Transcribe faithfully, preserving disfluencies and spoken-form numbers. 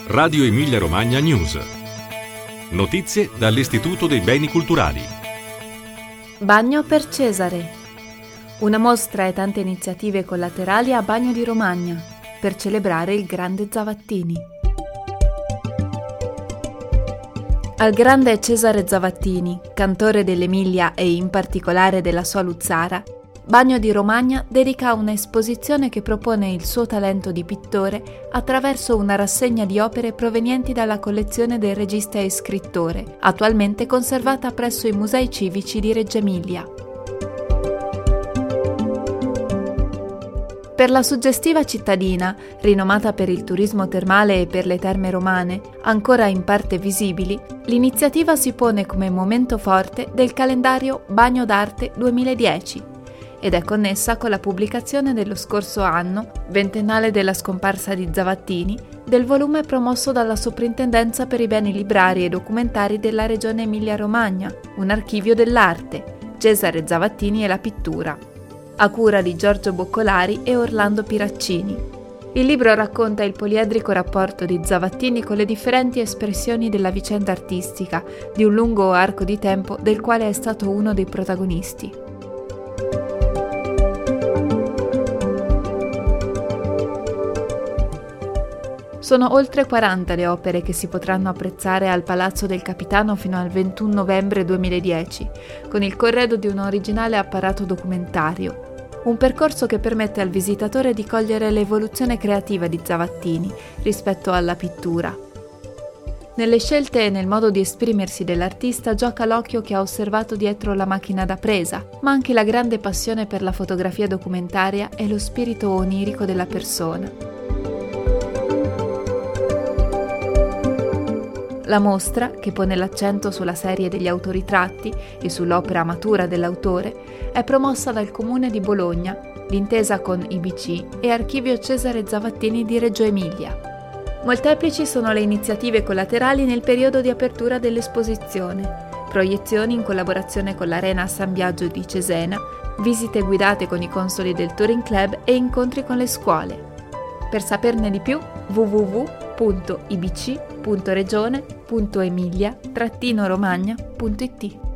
Radio Emilia Romagna News. Notizie dall'Istituto dei Beni Culturali. Bagno per Cesare. Una mostra e tante iniziative collaterali a Bagno di Romagna per celebrare il grande Zavattini. Al grande Cesare Zavattini, cantore dell'Emilia e in particolare della sua Luzzara, Bagno di Romagna dedica una esposizione che propone il suo talento di pittore attraverso una rassegna di opere provenienti dalla collezione del regista e scrittore, attualmente conservata presso i Musei Civici di Reggio Emilia. Per la suggestiva cittadina, rinomata per il turismo termale e per le terme romane, ancora in parte visibili, l'iniziativa si pone come momento forte del calendario Bagno d'Arte duemiladieci ed è connessa con la pubblicazione dello scorso anno, ventennale della scomparsa di Zavattini, del volume promosso dalla Soprintendenza per i beni librari e documentari della Regione Emilia-Romagna, un archivio dell'arte, Cesare Zavattini e la pittura, a cura di Giorgio Boccolari e Orlando Piraccini. Il libro racconta il poliedrico rapporto di Zavattini con le differenti espressioni della vicenda artistica di un lungo arco di tempo del quale è stato uno dei protagonisti. Sono oltre quaranta le opere che si potranno apprezzare al Palazzo del Capitano fino al ventuno novembre duemiladieci, con il corredo di un originale apparato documentario. Un percorso che permette al visitatore di cogliere l'evoluzione creativa di Zavattini rispetto alla pittura. Nelle scelte e nel modo di esprimersi dell'artista gioca l'occhio che ha osservato dietro la macchina da presa, ma anche la grande passione per la fotografia documentaria e lo spirito onirico della persona. La mostra, che pone l'accento sulla serie degli autoritratti e sull'opera matura dell'autore, è promossa dal Comune di Bologna, d'intesa con I B C e Archivio Cesare Zavattini di Reggio Emilia. Molteplici sono le iniziative collaterali nel periodo di apertura dell'esposizione: proiezioni in collaborazione con l'Arena San Biagio di Cesena, visite guidate con i consoli del Touring Club e incontri con le scuole. Per saperne di più, w w w punto i b c punto regione punto emilia trattino romagna punto i t.